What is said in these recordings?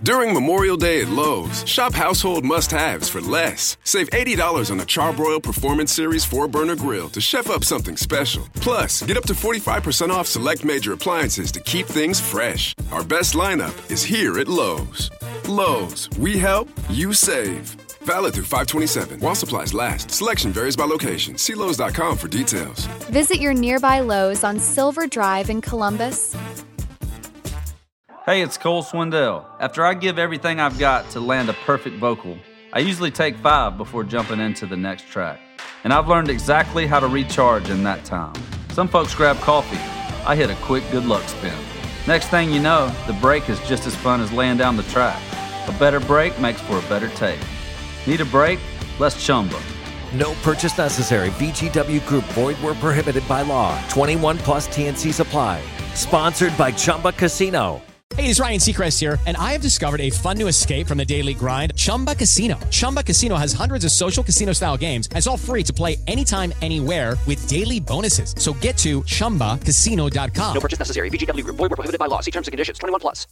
During Memorial Day at Lowe's, shop household must-haves for less. Save $80 on a Charbroil Performance Series 4-burner grill to chef up something special. Plus, get up to 45% off select major appliances to keep things fresh. Our best lineup is here at Lowe's. Lowe's, we help, you save. Valid through 5/27. While supplies last. Selection varies by location. See Lowe's.com for details. Visit your nearby Lowe's on Silver Drive in Columbus. Hey, it's Cole Swindell. After I give everything I've got to land a perfect vocal, I usually take 5 before jumping into the next track. And I've learned exactly how to recharge in that time. Some folks grab coffee. I hit a quick good luck spin. Next thing you know, the break is just as fun as laying down the track. A better break makes for a better take. Need a break? Let's Chumba. No purchase necessary. VGW Group. Void where prohibited by law. 21 plus TNC Supply. Sponsored by Chumba Casino. Hey, it's Ryan Seacrest here, and I have discovered a fun new escape from the daily grind, Chumba Casino. Chumba Casino has hundreds of social casino-style games, and it's all free to play anytime, anywhere with daily bonuses. So get to ChumbaCasino.com. No purchase necessary. VGW Group. Void where prohibited by law. See terms and conditions. 21 plus.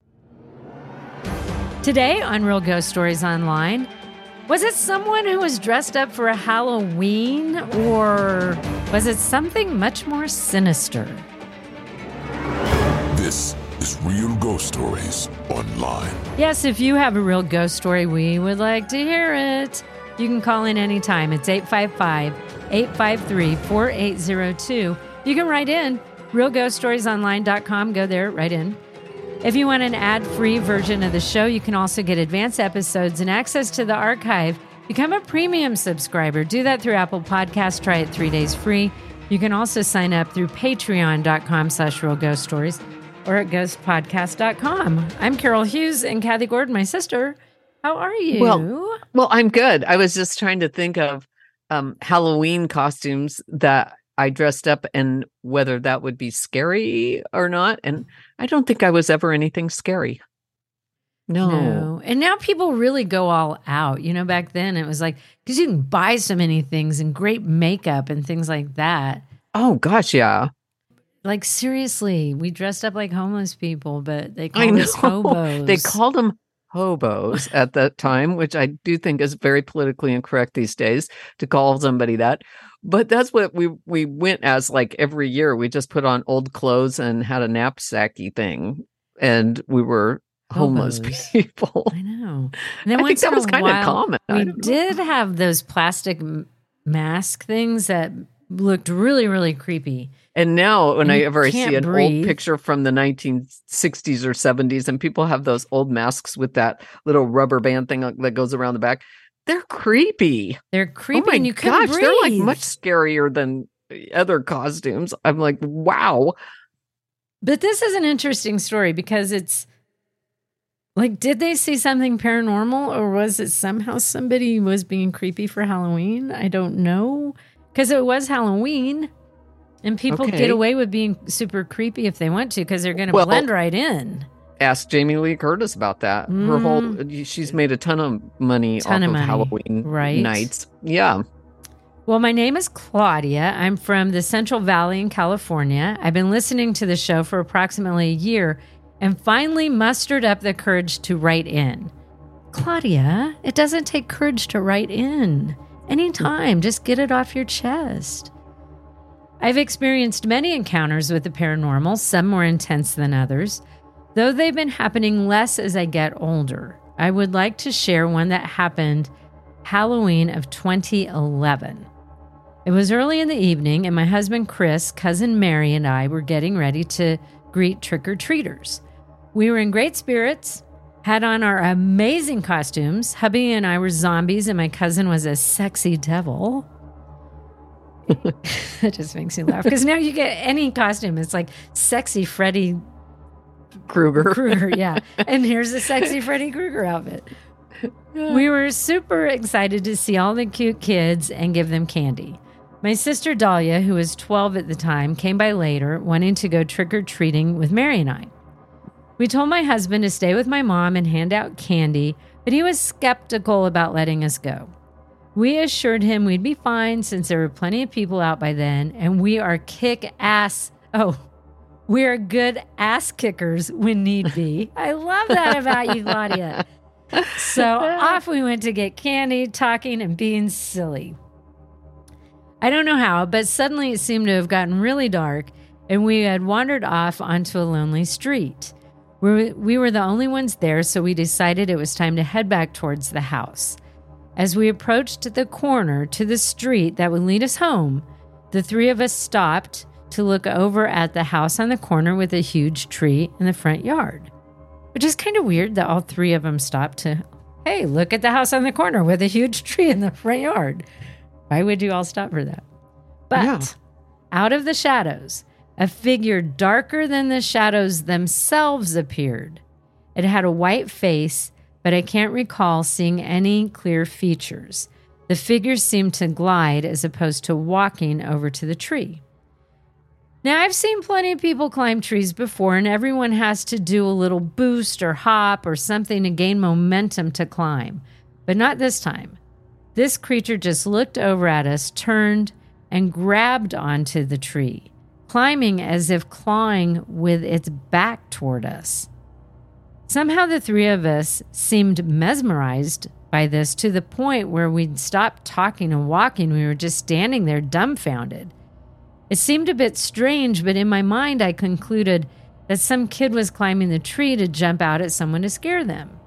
Today on Real Ghost Stories Online, was it someone who was dressed up for a Halloween, or was it something much more sinister? This is Real Ghost Stories Online. Yes, if you have a real ghost story, we would like to hear it. You can call in anytime. It's 855-853-4802. You can write in, realghoststoriesonline.com. Go there, write in. If you want an ad-free version of the show, you can also get advanced episodes and access to the archive. Become a premium subscriber. Do that through Apple Podcasts. Try it 3 days free. You can also sign up through patreon.com/realghoststories or at ghostpodcast.com. I'm Carol Hughes, and Kathy Gordon, my sister. How are you? Well, I'm good. I was just trying to think of Halloween costumes that I dressed up and whether that would be scary or not. And I don't think I was ever anything scary. No. And now people really go all out. You know, back then it was like, because you can buy so many things and great makeup and things like that. Oh, gosh, yeah. Like, seriously, we dressed up like homeless people, but they called us hobos. They called them hobos at that time, which I do think is very politically incorrect these days to call somebody that. But that's what we went as, like, every year. We just put on old clothes and had a knapsacky thing, and we were homeless people. I know. And then I think that was kind of common. We did have those plastic mask things that looked really, really creepy. And now whenever I see an old picture from the 1960s or 70s and people have those old masks with that little rubber band thing that goes around the back, they're creepy. They're creepy, oh my and you couldn't breathe. They're like much scarier than other costumes. I'm like, wow. But this is an interesting story because it's like, did they see something paranormal, or was it somehow somebody was being creepy for Halloween? I don't know. Because it was Halloween, and people get away with being super creepy if they want to, because they're going to blend right in. Ask Jamie Lee Curtis about that. She's made a ton of money off of Halloween nights. Yeah. Well, my name is Claudia. I'm from the Central Valley in California. I've been listening to the show for approximately a year and finally mustered up the courage to write in. Claudia, it doesn't take courage to write in. Anytime, just get it off your chest. I've experienced many encounters with the paranormal, some more intense than others, though they've been happening less as I get older. I would like to share one that happened Halloween of 2011. It was early in the evening, and my husband Chris, cousin Mary, and I were getting ready to greet trick-or-treaters. We were in great spirits, had on our amazing costumes. Hubby and I were zombies, and my cousin was a sexy devil. It just makes me laugh, because now you get any costume. It's like sexy Freddy Krueger, yeah. And here's a sexy Freddy Krueger outfit. We were super excited to see all the cute kids and give them candy. My sister Dahlia, who was 12 at the time, came by later, wanting to go trick-or-treating with Mary and I. We told my husband to stay with my mom and hand out candy, but he was skeptical about letting us go. We assured him we'd be fine since there were plenty of people out by then, and we are kick-ass. Oh, We're good ass kickers when need be. I love that about you, Claudia. So off we went to get candy, talking and being silly. I don't know how, but suddenly it seemed to have gotten really dark, and we had wandered off onto a lonely street. We were the only ones there, so we decided it was time to head back towards the house. As we approached the corner to the street that would lead us home, the three of us stopped to look over at the house on the corner with a huge tree in the front yard. Which is kind of weird that all three of them stopped to, hey, look at the house on the corner with a huge tree in the front yard. Why would you all stop for that? But out of the shadows, a figure darker than the shadows themselves appeared. It had a white face, but I can't recall seeing any clear features. The figure seemed to glide as opposed to walking over to the tree. Now, I've seen plenty of people climb trees before, and everyone has to do a little boost or hop or something to gain momentum to climb. But not this time. This creature just looked over at us, turned, and grabbed onto the tree, climbing as if clawing with its back toward us. Somehow the three of us seemed mesmerized by this to the point where we'd stopped talking and walking. We were just standing there dumbfounded. It seemed a bit strange, but in my mind I concluded that some kid was climbing the tree to jump out at someone to scare them.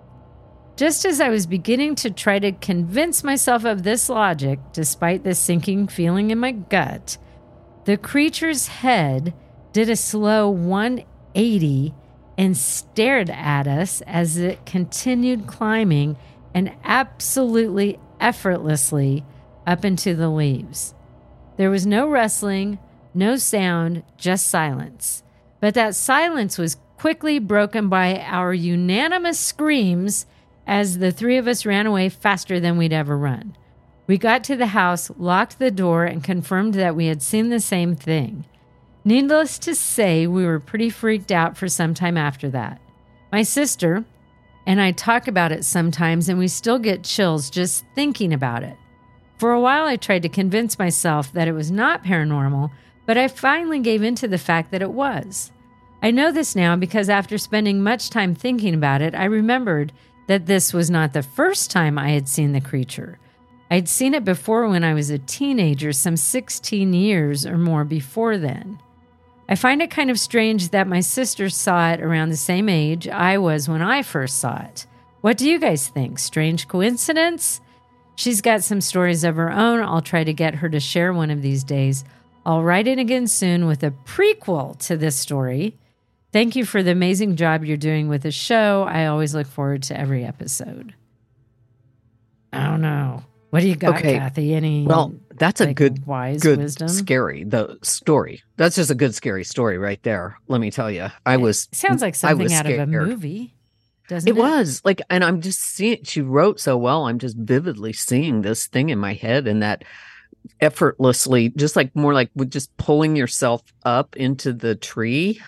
Just as I was beginning to try to convince myself of this logic, despite the sinking feeling in my gut, the creature's head did a slow 180 and stared at us as it continued climbing and absolutely effortlessly up into the leaves. There was no rustling, no sound, just silence. But that silence was quickly broken by our unanimous screams as the three of us ran away faster than we'd ever run. We got to the house, locked the door, and confirmed that we had seen the same thing. Needless to say, we were pretty freaked out for some time after that. My sister and I talk about it sometimes, and we still get chills just thinking about it. For a while, I tried to convince myself that it was not paranormal, but I finally gave in to the fact that it was. I know this now because after spending much time thinking about it, I remembered that this was not the first time I had seen the creature. I'd seen it before when I was a teenager, some 16 years or more before then. I find it kind of strange that my sister saw it around the same age I was when I first saw it. What do you guys think? Strange coincidence? She's got some stories of her own. I'll try to get her to share one of these days. I'll write in again soon with a prequel to this story. Thank you for the amazing job you're doing with the show. I always look forward to every episode. I don't know. What do you got, Kathy? Any? Well, that's a good wisdom? Scary story. That's just a good scary story right there. Let me tell you, sounds like something out of a movie. Doesn't it? It was like, and I'm just seeing. She wrote so well. I'm just vividly seeing this thing in my head, and that effortlessly, just like more like with just pulling yourself up into the tree,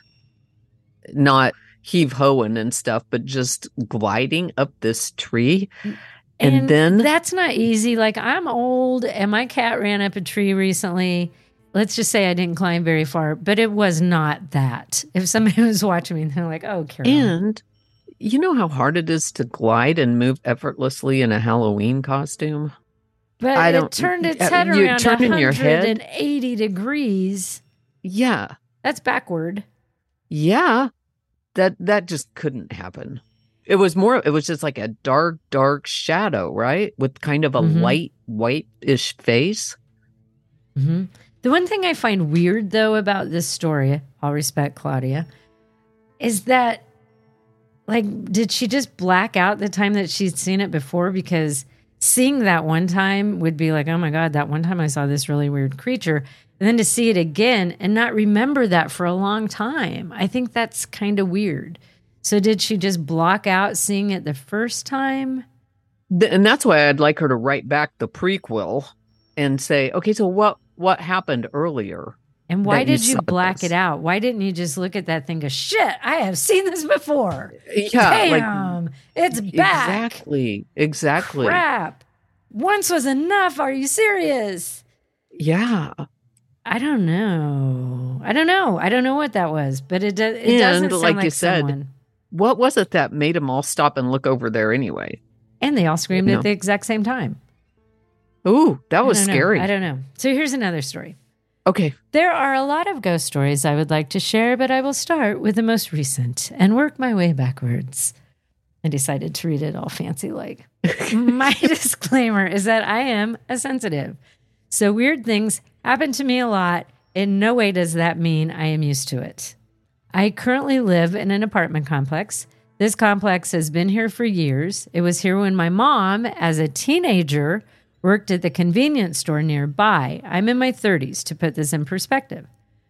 not heave-hoing and stuff, but just gliding up this tree. And then that's not easy. Like, I'm old and my cat ran up a tree recently. Let's just say I didn't climb very far, but it was not that. If somebody was watching me, they're like, oh, Carol. And you know how hard it is to glide and move effortlessly in a Halloween costume? But it turned its head around 180 degrees. Yeah. That's backward. Yeah. That just couldn't happen. It was just like a dark shadow, right? With kind of a light, white-ish face. Mm-hmm. The one thing I find weird, though, about this story, I'll respect Claudia, is that, like, did she just black out the time that she'd seen it before? Because seeing that one time would be like, oh my God, that one time I saw this really weird creature. And then to see it again and not remember that for a long time, I think that's kind of weird. So did she just block out seeing it the first time? And that's why I'd like her to write back the prequel and say, okay, so what happened earlier? And why did you black it out? Why didn't you just look at that thing and go, shit, I have seen this before. Yeah. Damn, it's back. Exactly. Crap. Once was enough. Are you serious? Yeah. I don't know. I don't know what that was, but it doesn't sound like you said, someone. What was it that made them all stop and look over there anyway? And they all screamed at the exact same time. Ooh, that was scary. I don't know. So here's another story. Okay. There are a lot of ghost stories I would like to share, but I will start with the most recent and work my way backwards. I decided to read it all fancy like. My disclaimer is that I am a sensitive. So weird things happen to me a lot. In no way does that mean I am used to it. I currently live in an apartment complex. This complex has been here for years. It was here when my mom, as a teenager, worked at the convenience store nearby. I'm in my 30s, to put this in perspective.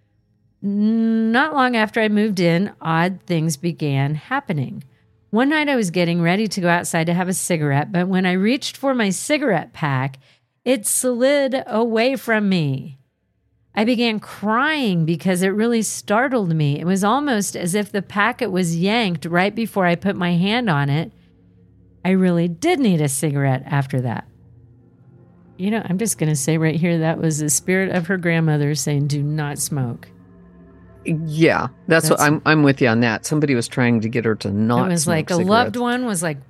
Not long after I moved in, odd things began happening. One night I was getting ready to go outside to have a cigarette, but when I reached for my cigarette pack, it slid away from me. I began crying because it really startled me. It was almost as if the packet was yanked right before I put my hand on it. I really did need a cigarette after that. You know, I'm just going to say right here, that was the spirit of her grandmother saying, do not smoke. Yeah, that's what I'm with you on that. Somebody was trying to get her to not smoke. It was like cigarettes. a loved one was like,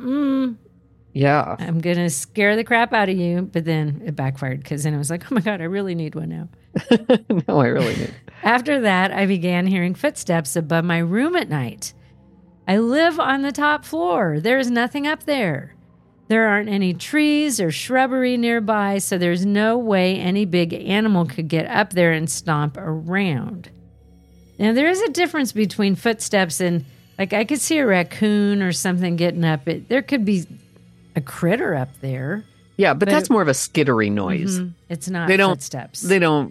yeah, I'm going to scare the crap out of you. But then it backfired because then it was like, oh my God, I really need one now. No, I really need. After that, I began hearing footsteps above my room at night. I live on the top floor. There is nothing up there. There aren't any trees or shrubbery nearby, so there's no way any big animal could get up there and stomp around. Now, there is a difference between footsteps and, like, I could see a raccoon or something getting up. There could be a critter up there. Yeah, but that's more of a skittery noise. Mm-hmm. It's not footsteps. They don't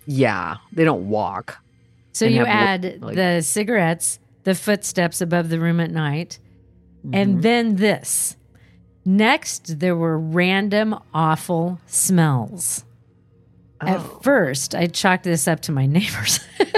walk. So you add the cigarettes, the footsteps above the room at night, and then this. Next, there were random, awful smells. Oh. At first, I chalked this up to my neighbors.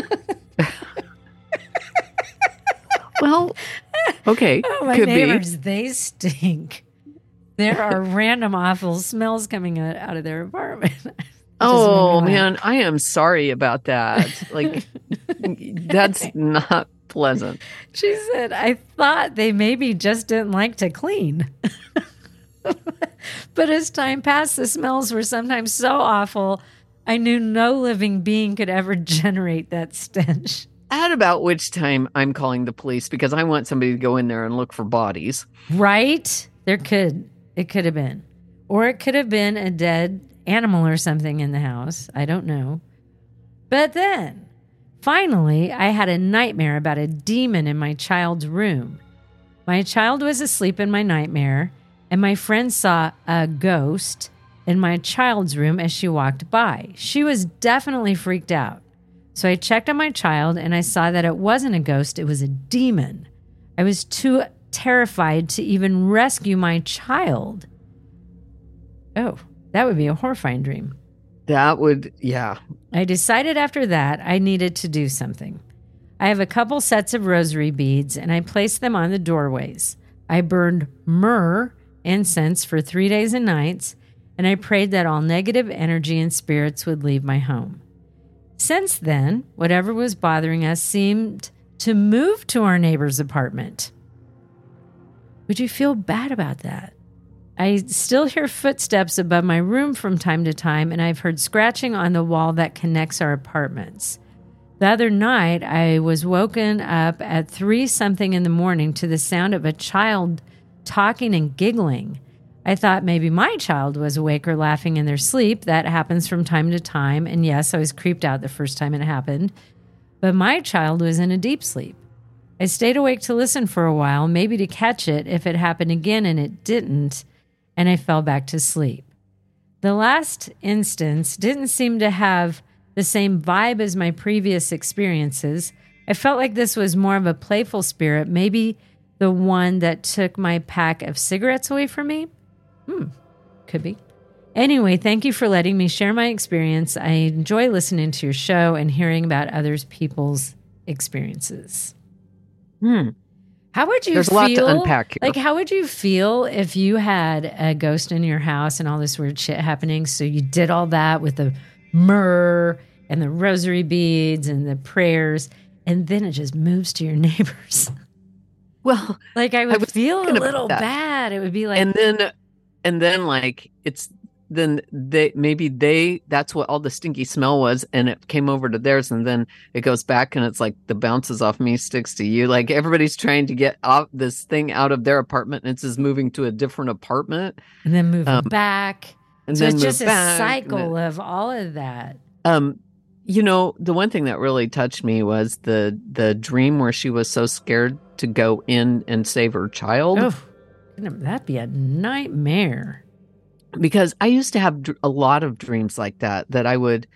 Well, okay. Oh, my neighbors, they stink. There are random, awful smells coming out of their apartment. Oh, man, I am sorry about that. Like, that's not pleasant. She said, I thought they maybe just didn't like to clean. But as time passed, the smells were sometimes so awful, I knew no living being could ever generate that stench. At about which time I'm calling the police because I want somebody to go in there and look for bodies. Right? It could have been. Or it could have been a dead animal or something in the house. I don't know. But then, finally, I had a nightmare about a demon in my child's room. My child was asleep in my nightmare, and my friend saw a ghost in my child's room as she walked by. She was definitely freaked out. So I checked on my child, and I saw that it wasn't a ghost, it was a demon. I was too terrified to even rescue my child. Oh, that would be a horrifying dream. That would, yeah. I decided after that I needed to do something. I have a couple sets of rosary beads, and I placed them on the doorways. I burned myrrh incense for 3 days and nights, and I prayed that all negative energy and spirits would leave my home. Since then, whatever was bothering us seemed to move to our neighbor's apartment. Would you feel bad about that? I still hear footsteps above my room from time to time, and I've heard scratching on the wall that connects our apartments. The other night, I was woken up at 3-something in the morning to the sound of a child talking and giggling. I thought maybe my child was awake or laughing in their sleep. That happens from time to time. And yes, I was creeped out the first time it happened. But my child was in a deep sleep. I stayed awake to listen for a while, maybe to catch it if it happened again, and it didn't. And I fell back to sleep. The last instance didn't seem to have the same vibe as my previous experiences. I felt like this was more of a playful spirit, maybe the one that took my pack of cigarettes away from me. Could be. Anyway, thank you for letting me share my experience. I enjoy listening to your show and hearing about other people's experiences. How would you There's feel? a lot to unpack here. Like, how would you feel if you had a ghost in your house and all this weird shit happening? So you did all that with the myrrh and the rosary beads and the prayers, and then it just moves to your neighbors. Well, like I would feel a little that. bad. It would be like, and then like that's what all the stinky smell was, and it came over to theirs, and then it goes back, and it's like the bounces off me sticks to you. Like everybody's trying to get off this thing out of their apartment, and it's just moving to a different apartment, and then moving back. And so then it's just a back, cycle of all of that. You know, the one thing that really touched me was the dream where she was so scared to go in and save her child. Oh, that'd be a nightmare. Because I used to have a lot of dreams like that I would,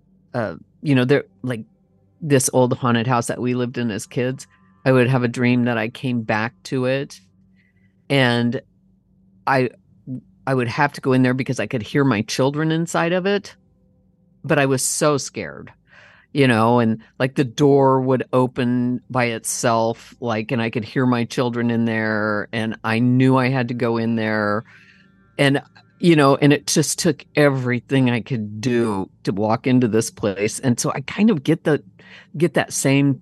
they're like this old haunted house that we lived in as kids. I would have a dream that I came back to it, and I would have to go in there because I could hear my children inside of it, but I was so scared, and like the door would open by itself, and I could hear my children in there, and I knew I had to go in there, and and it just took everything I could do to walk into this place. And so I kind of get that same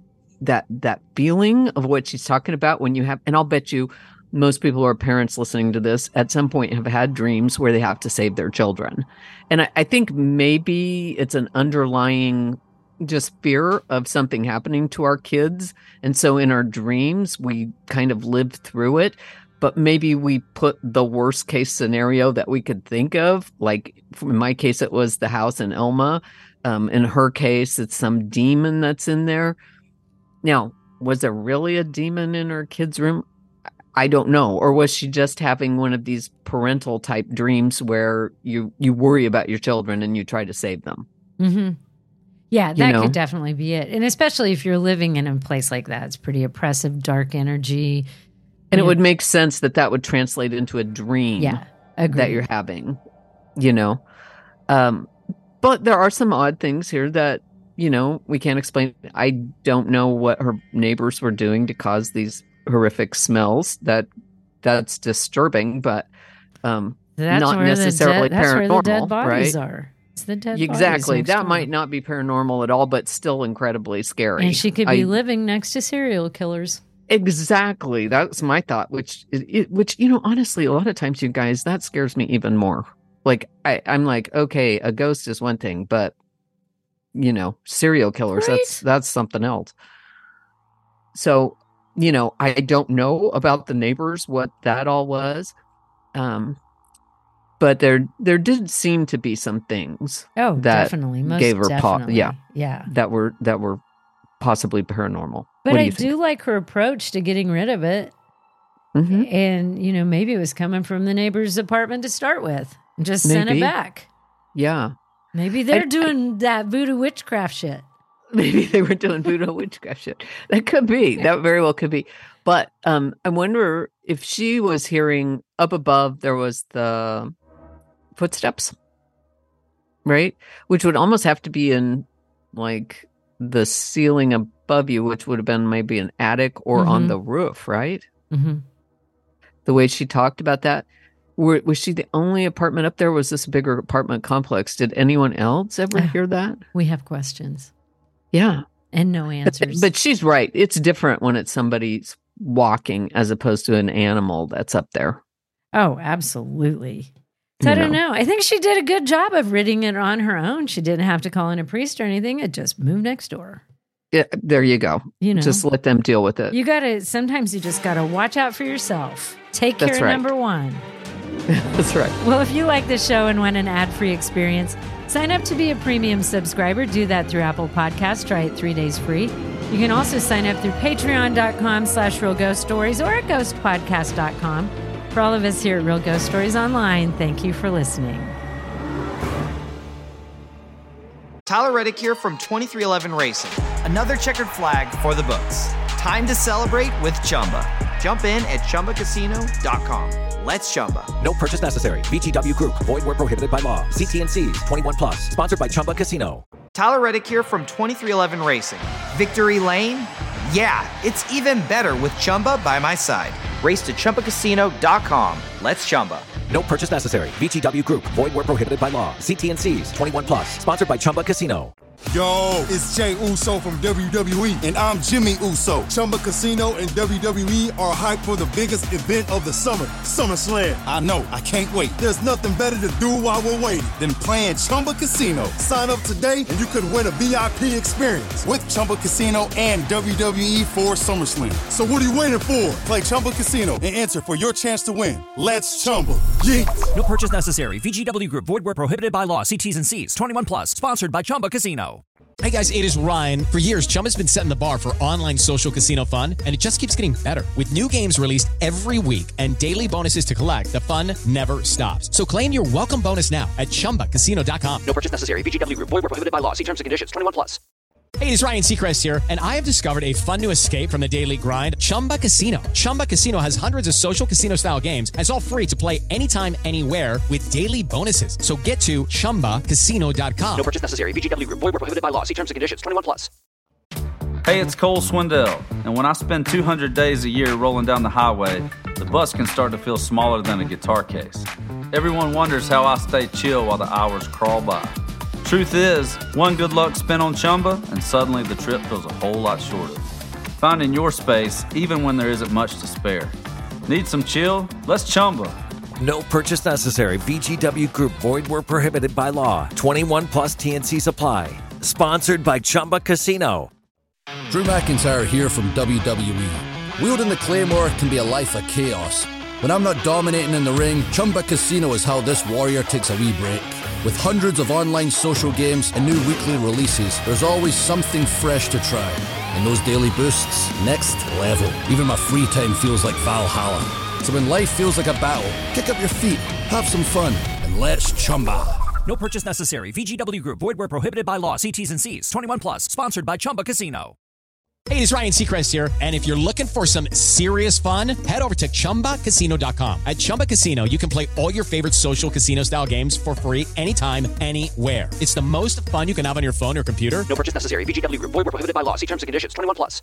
feeling of what she's talking about when you have, and I'll bet you most people who are parents listening to this at some point have had dreams where they have to save their children. And I think maybe it's an underlying just fear of something happening to our kids. And so in our dreams, we kind of live through it. But maybe we put the worst case scenario that we could think of. Like in my case, it was the house in Elma. In her case, it's some demon that's in there. Now, was there really a demon in her kid's room? I don't know. Or was she just having one of these parental type dreams where you worry about your children and you try to save them? Mm-hmm. Yeah, that could definitely be it. And especially if you're living in a place like that, it's pretty oppressive, dark energy. And it would make sense that would translate into a dream that you're having, But there are some odd things here that, we can't explain. I don't know what her neighbors were doing to cause these horrific smells. That's disturbing, but not necessarily paranormal. That's where the dead bodies right? are. It's the dead exactly. bodies. That might not be paranormal at all, but still incredibly scary. And she could be living next to serial killers. Exactly. That's my thought, which, honestly, a lot of times, you guys, that scares me even more. Like, I'm like, okay, a ghost is one thing, but, serial killers, right? that's something else. So, I don't know about the neighbors, what that all was. But there did seem to be some things. Oh, that definitely. Most gave her definitely. Yeah. That were possibly paranormal. But I do like her approach to getting rid of it. Mm-hmm. And, maybe it was coming from the neighbor's apartment to start with. And just send it back. Yeah. Maybe they're doing that voodoo witchcraft shit. Maybe they were doing voodoo witchcraft shit. That could be. That very well could be. But I wonder if she was hearing up above, there was the footsteps, right? Which would almost have to be in like the ceiling above you, which would have been maybe an attic or on the roof, right? Mm-hmm. The way she talked about that. Was she the only apartment up there? Was this a bigger apartment complex? Did anyone else ever hear that? We have questions. Yeah. And no answers. But she's right. It's different when it's somebody's walking as opposed to an animal that's up there. Oh, absolutely. So I don't know. I think she did a good job of ridding it on her own. She didn't have to call in a priest or anything. It just moved next door. Yeah, there you go. Just let them deal with it. Sometimes you just got to watch out for yourself. Take care of number one. That's right. Well, if you like the show and want an ad-free experience, sign up to be a premium subscriber. Do that through Apple Podcasts. Try it 3 days free. You can also sign up through patreon.com/Real Ghost Stories or at ghostpodcast.com. For all of us here at Real Ghost Stories Online, thank you for listening. Tyler Reddick here from 2311 Racing. Another checkered flag for the books. Time to celebrate with Chumba. Jump in at ChumbaCasino.com. Let's Chumba. No purchase necessary. VGW Group. Void where prohibited by law. See T&Cs. 21 plus. Sponsored by Chumba Casino. Tyler Reddick here from 2311 Racing. Victory Lane? Yeah, it's even better with Chumba by my side. Race to ChumbaCasino.com. Let's Chumba. No purchase necessary. VGW Group. Void where prohibited by law. See T&Cs. 21 plus. Sponsored by Chumba Casino. Yo, it's Jey Uso from WWE, and I'm Jimmy Uso. Chumba Casino and WWE are hyped for the biggest event of the summer, SummerSlam. I know, I can't wait. There's nothing better to do while we're waiting than playing Chumba Casino. Sign up today and you could win a VIP experience with Chumba Casino and WWE for SummerSlam. So what are you waiting for? Play Chumba Casino and enter for your chance to win. Let's Chumba. Yeah. No purchase necessary. VGW Group. Void where prohibited by law. See T's and C's. 21 plus. Sponsored by Chumba Casino. Hey guys, it is Ryan. For years, Chumba's been setting the bar for online social casino fun, and it just keeps getting better. With new games released every week and daily bonuses to collect, the fun never stops. So claim your welcome bonus now at ChumbaCasino.com. No purchase necessary. VGW Group. Void where prohibited by law. See terms and conditions. 21 plus. Hey, it's Ryan Seacrest here, and I have discovered a fun new escape from the daily grind, Chumba Casino. Chumba Casino has hundreds of social casino-style games, and it's all free to play anytime, anywhere with daily bonuses. So get to ChumbaCasino.com. No purchase necessary. VGW Group. Void where prohibited by law. See terms and conditions. 21 plus. Hey, it's Cole Swindell, and when I spend 200 days a year rolling down the highway, the bus can start to feel smaller than a guitar case. Everyone wonders how I stay chill while the hours crawl by. Truth is, one good luck spin on Chumba, and suddenly the trip feels a whole lot shorter. Finding your space, even when there isn't much to spare. Need some chill? Let's Chumba. No purchase necessary. VGW Group. Void where prohibited by law. 21 plus TNC Supply. Sponsored by Chumba Casino. Drew McIntyre here from WWE. Wielding the Claymore can be a life of chaos. When I'm not dominating in the ring, Chumba Casino is how this warrior takes a wee break. With hundreds of online social games and new weekly releases, there's always something fresh to try. And those daily boosts, next level. Even my free time feels like Valhalla. So when life feels like a battle, kick up your feet, have some fun, and let's Chumba. No purchase necessary. VGW Group. Void where prohibited by law. See T's and C's. 21 plus. Sponsored by Chumba Casino. Hey, it's Ryan Seacrest here, and if you're looking for some serious fun, head over to ChumbaCasino.com. At Chumba Casino, you can play all your favorite social casino-style games for free anytime, anywhere. It's the most fun you can have on your phone or computer. No purchase necessary. VGW Group. Void where prohibited by law. See terms and conditions. 21 plus.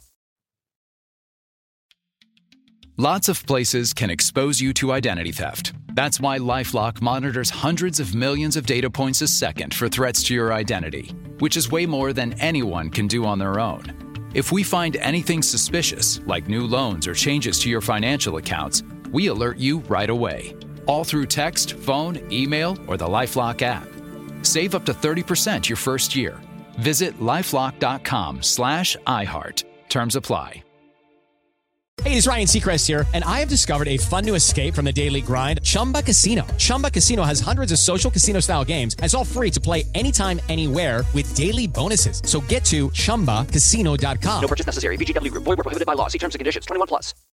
Lots of places can expose you to identity theft. That's why LifeLock monitors hundreds of millions of data points a second for threats to your identity, which is way more than anyone can do on their own. If we find anything suspicious, like new loans or changes to your financial accounts, we alert you right away. All through text, phone, email, or the LifeLock app. Save up to 30% your first year. Visit LifeLock.com/iHeart. Terms apply. Hey, it's Ryan Seacrest here, and I have discovered a fun new escape from the daily grind, Chumba Casino. Chumba Casino has hundreds of social casino-style games, and it's all free to play anytime, anywhere with daily bonuses. So get to ChumbaCasino.com. No purchase necessary. VGW Group. Void where prohibited by law. See terms and conditions. 21 plus.